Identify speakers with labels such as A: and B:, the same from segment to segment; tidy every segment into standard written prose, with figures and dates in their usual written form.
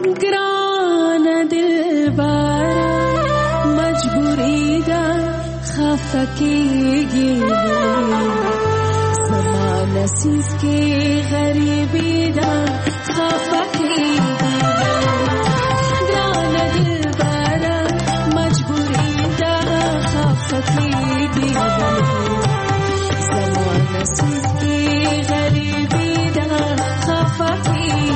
A: گران دل بارا مجبوری دا خفکیگی زمان نصیب کی غریبی دا خفکیگی گران دل بارا مجبوری دا خفکیگی زمان نصیب کی غریبی دا خفکیگی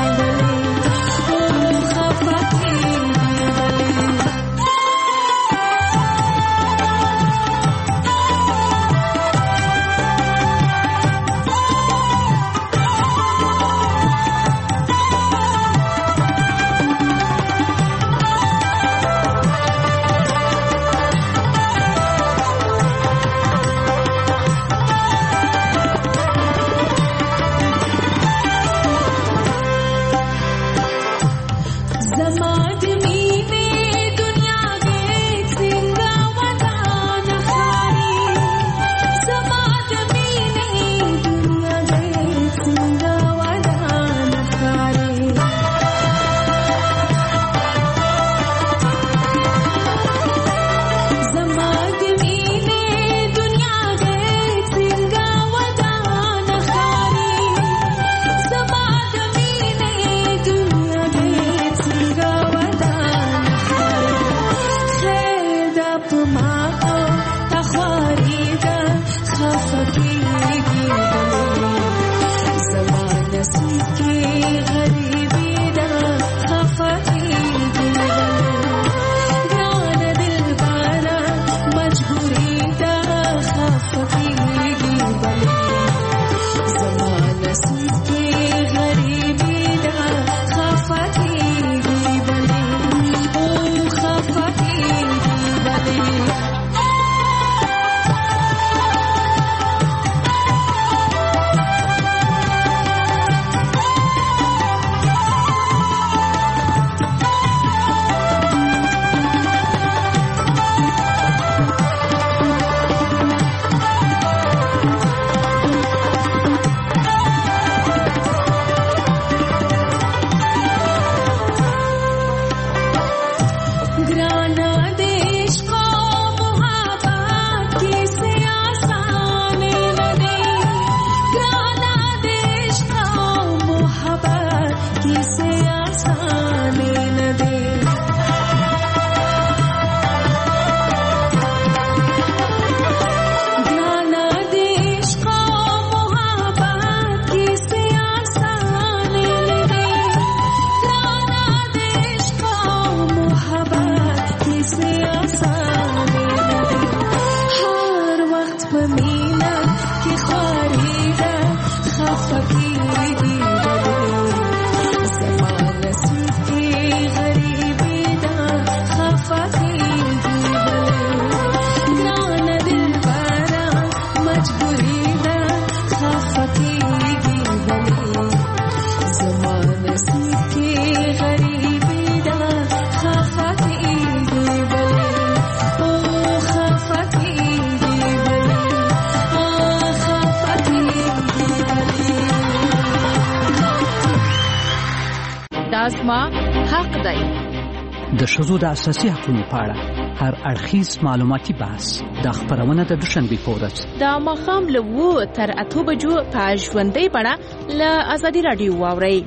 B: د ښځو د اساسي حقوقو په اړه هر اړخیز معلوماتي بحث د خبرونه د دوشنبه په ورځ
C: د ماښام له 7 تر 8 بجو په ژوندۍ بڼه له ازادي رادیو واورئ.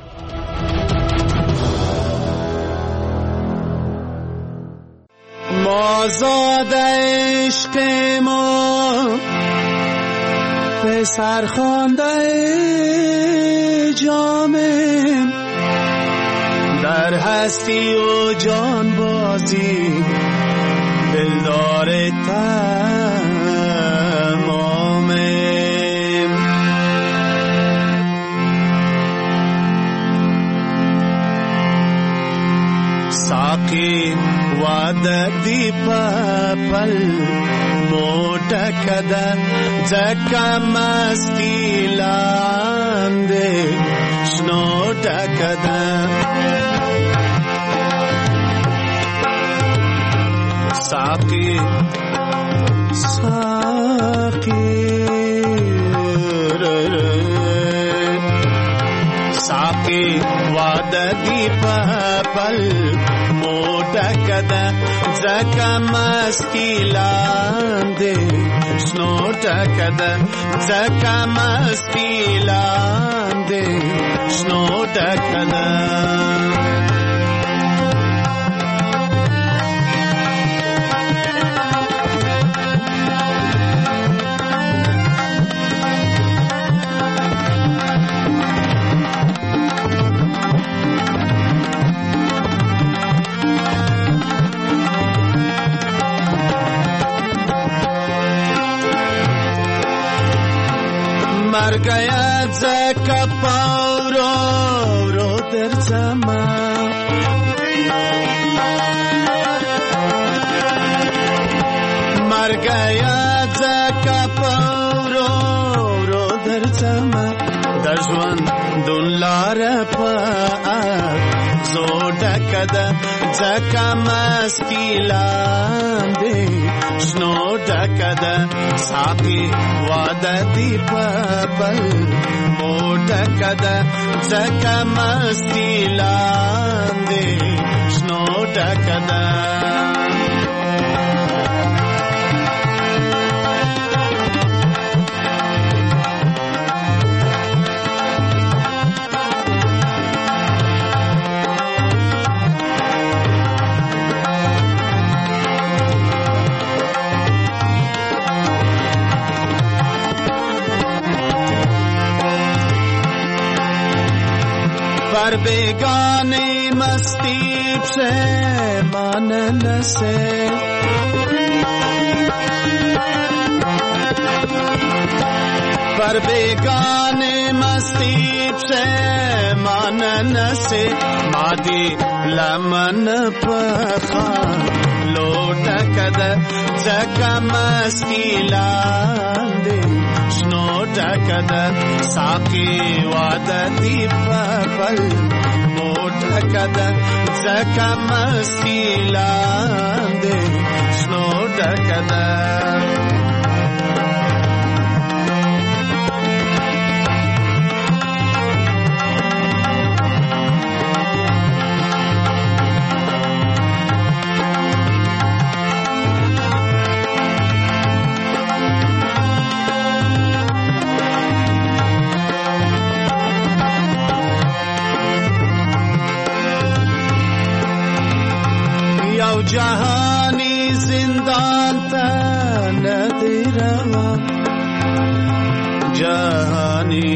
D: مازاد عشق ما پسر خوانده جامم در هستی و جان بازی دلدار تمامم ساقی وعددی پل موٹا کده زکا مستی لانده شنوٹا کده ساقی ساقی واده دی په پل موټه کده ځکه مستی لاندې شنو ټکه ده ځکه مستی لاندې شنو ټکه ده مر گیا زکا پاورو رو در زما مر گیا زکا پاورو رو در زما دشوان دون لار پا زوڑا کده زکا مستی لانده شنو ډکده ساقي واده دی په بل موټه کده ځکه مستی لاندې شنو ډکده پر بیگانه مستی پشیمان نسه پر بیگانه مستی پشیمان نسه مادی لمن پخان لوٹا کده ځکه مستی لاندې شنو ډکده ساقي واده دی په پل موټه کده ځکه مستی لاندې شنو ډکده جهانی زندان تا ندی روان جهانی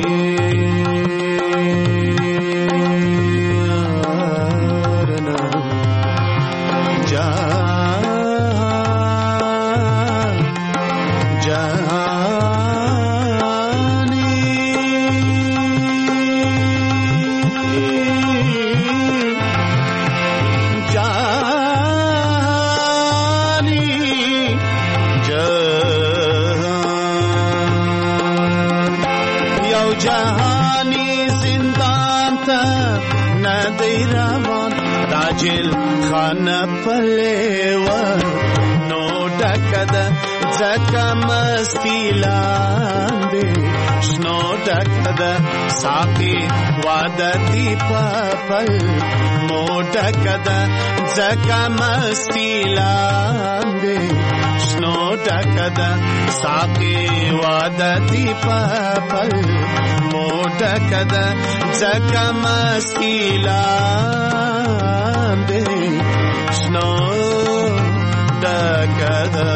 D: جیل خانه پلیوه نو ډکده ځکه مستی لاندې شنو ډکده ساقي واده دی په پل مو ډکده ځکه مستی لاندې شنو ډکده ساقي واده دی په پل مو ډکده ځکه مستی لاندې شنو ډکده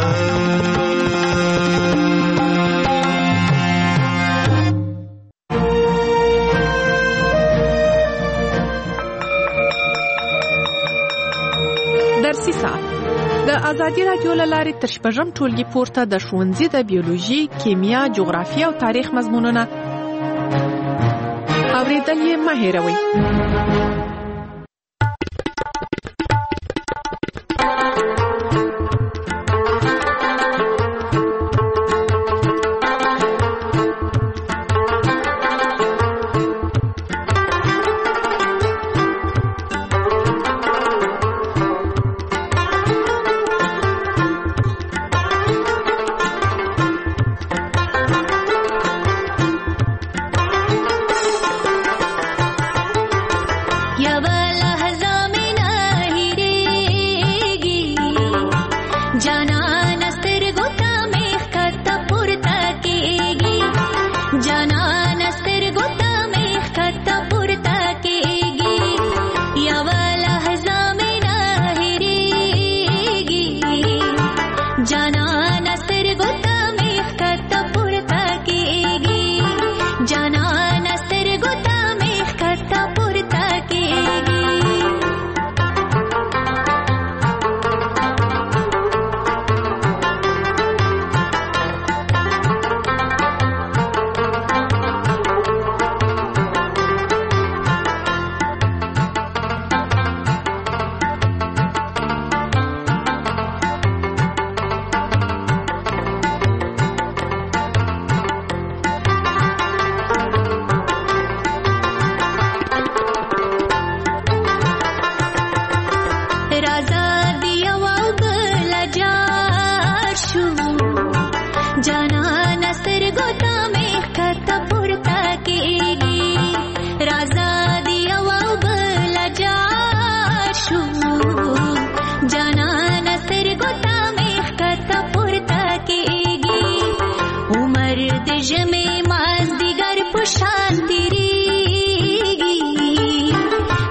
C: درسي ساعت د ازادي راډیو له لارې تر شپږم ټولګي پورته د ښوونځي د بیولوژي، کیمیا، جغرافیه او تاریخ مضمونونه اورېدل یې مه هېروئ.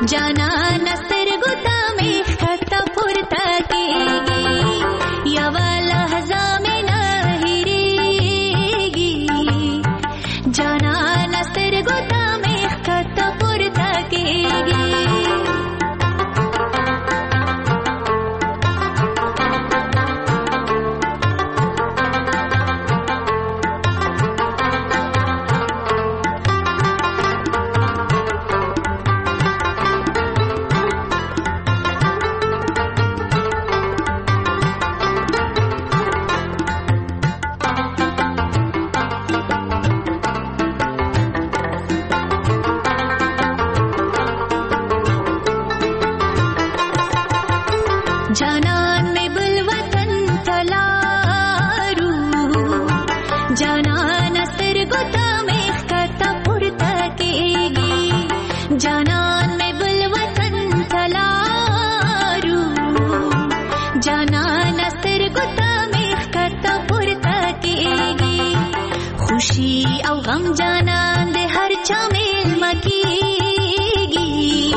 A: जाना नस्तरगो तामे खता पुरता केगी यवा लहजा में न हिरेगी जाना नस्तरगो तामे खता पुरता केगी जानान में बुलवतन तलारू जानान सरगोता में खता पुरता केगी जानान में बुलवतन तलारू जानान सरगोता में खता पुरता केगी खुशी औ गम जानान दे हर चामेल मकीगी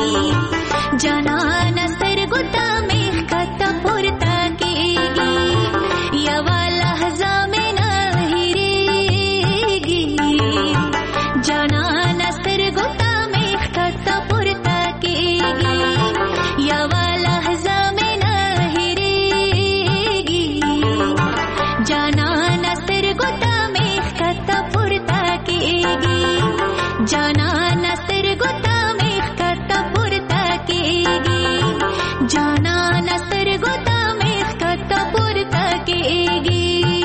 A: जानान सरगोता में खता पुरता केगी यवा लहजा में न हिरेगी जानान सरगोता में खता पुरता केगी यवा लहजा में न हिरेगी जानान सरगोता में खता पुरता केगी जानान सरगोता में खता पुरता केगी जानान सरगोता में खता पुरता केगी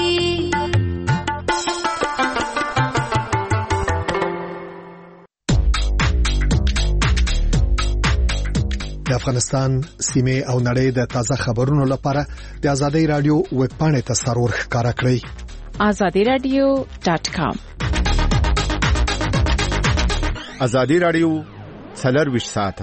E: د افغانستان سیمه او نړۍ د تازه خبرونو لپاره د آزادۍ رادیو ویب پاڼې ته سرور ښکارا کړئ
C: azadiradio.com
D: ازادي رادیو 24 ساعته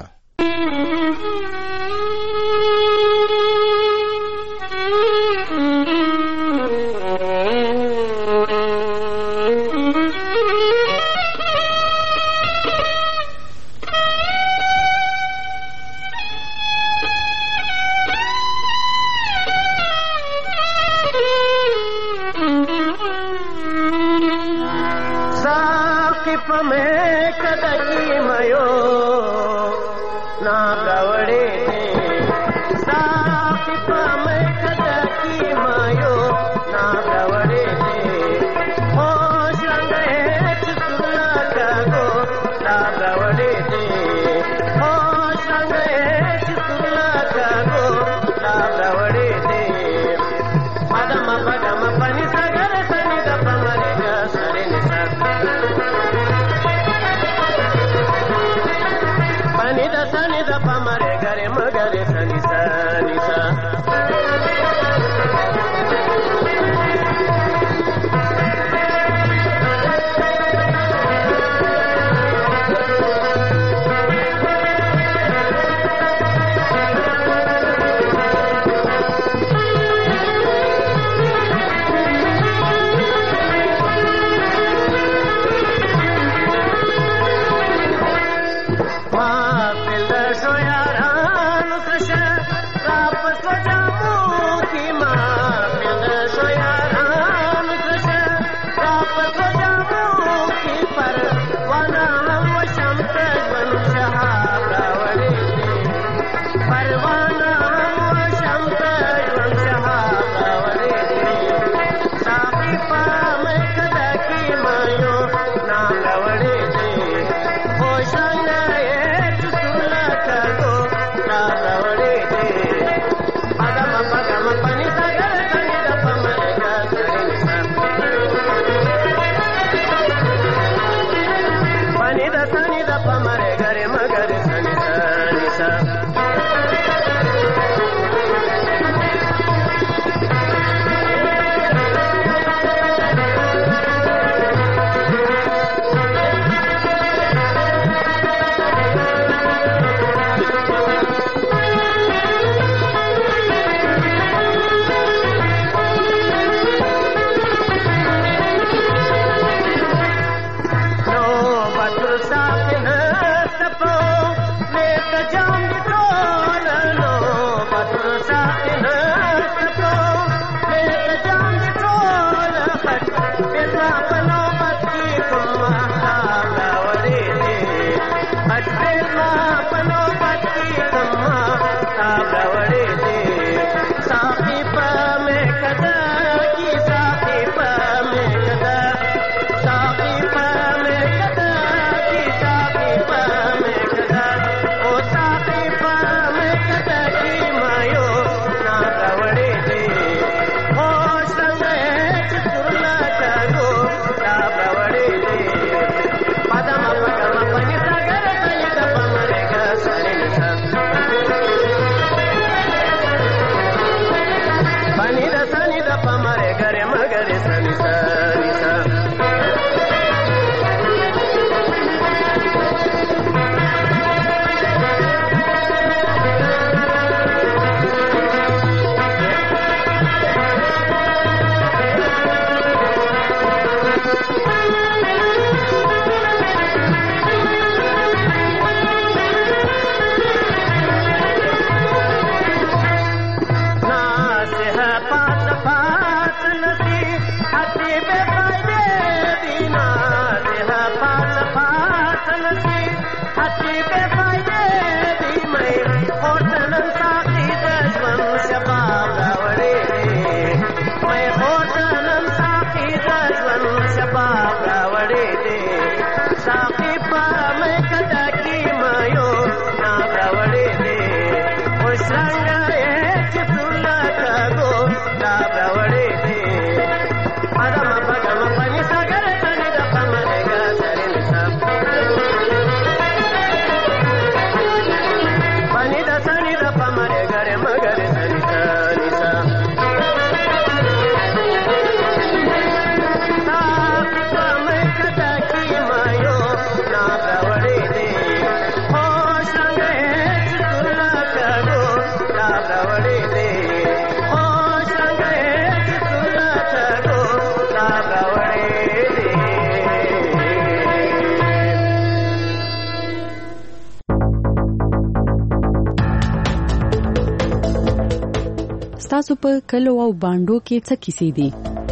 F: ستاسو په کلو او باندو کې څه کیسې دي؟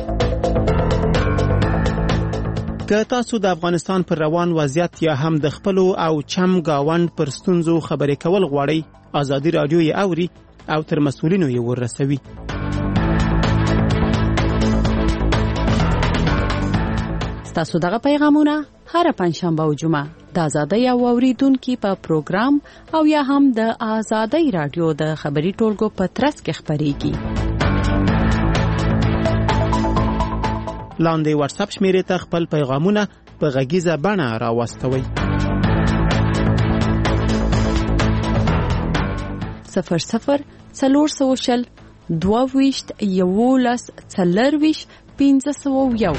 G: که تاسو د افغانستان پر روان وضعیت یا هم د خپلو او چم گاوند پر ستونزو خبرې کول غواړئ، ازادي رادیو یې اوري او تر مسؤلینو یې ورسوي.
F: تاسو دغه پیغامونه هر پنځشنبه او جمعه د آزادۍ او اوریدونکو په پروګرام او یا هم د آزادۍ رادیو د خبري ټولګو په ترڅ کې خبريږي.
G: لاندې واتس اپ شمیرې ته خپل پیغامونه په غږیزه بڼه راوستوئ.
F: 00 22 11 40 501.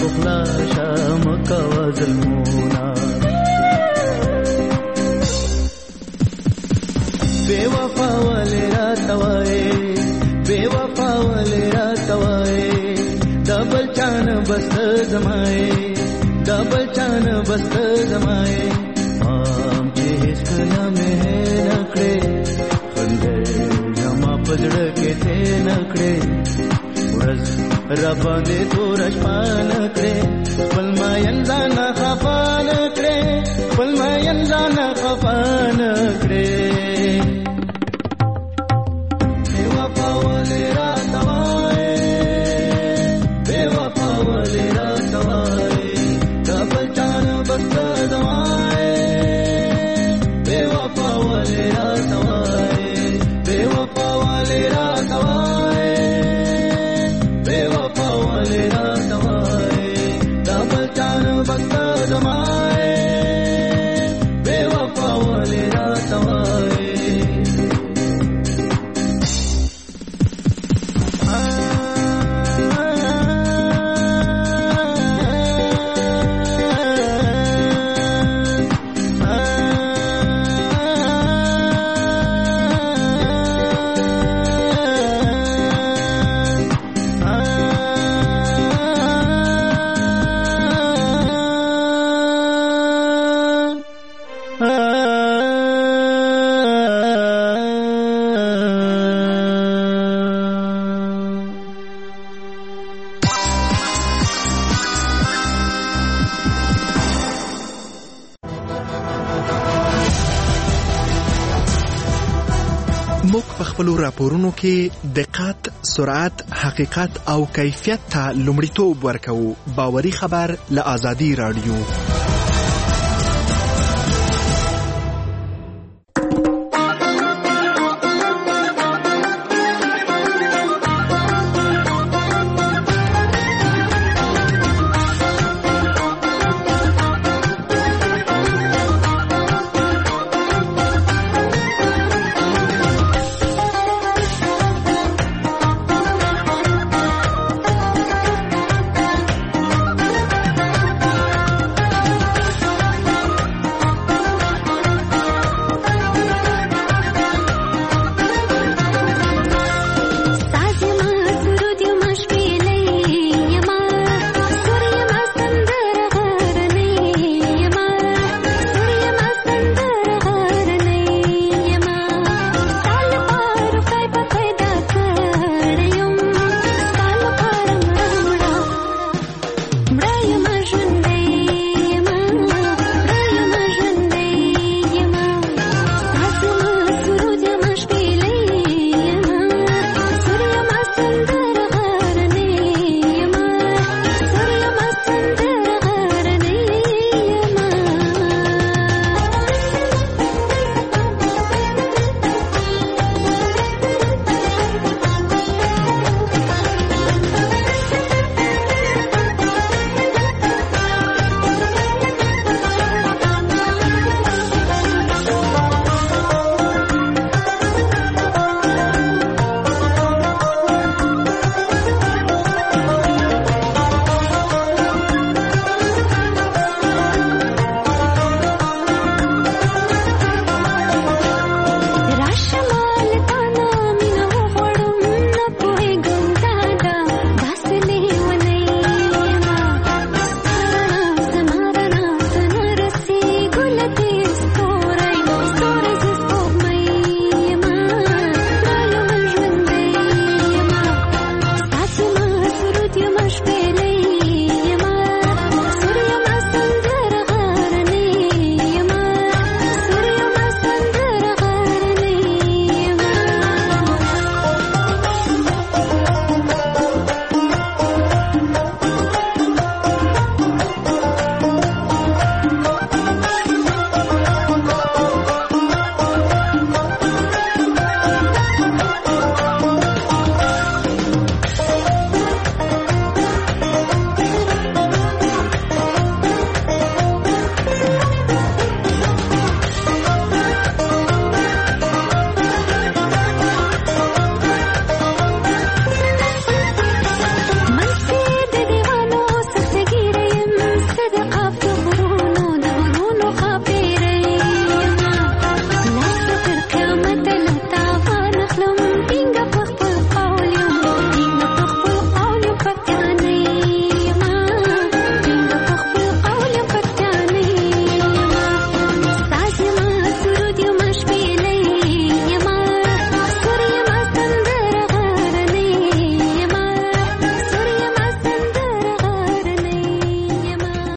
H: خلاصه مکوا ظلمونه بے وفا ولې راته وایې بے وفا ولې راته وایې دا بل چانه بس ته زمایې دا بل چانه بس ته زمایې مام چې هېڅکله مې نه کړې خندې زما په زړه کې ته نه کړې ورځ را باندې توره شپه نه کړې خپل ماین ځانه خفا نه کړې خپل ماین ځانه خفا نه کړې
E: خپل راپورونو کې دقت، سرعت، حقیقت او کیفیت ته لومړیتوب ورکوو. باوري خبر له آزادي رادیو.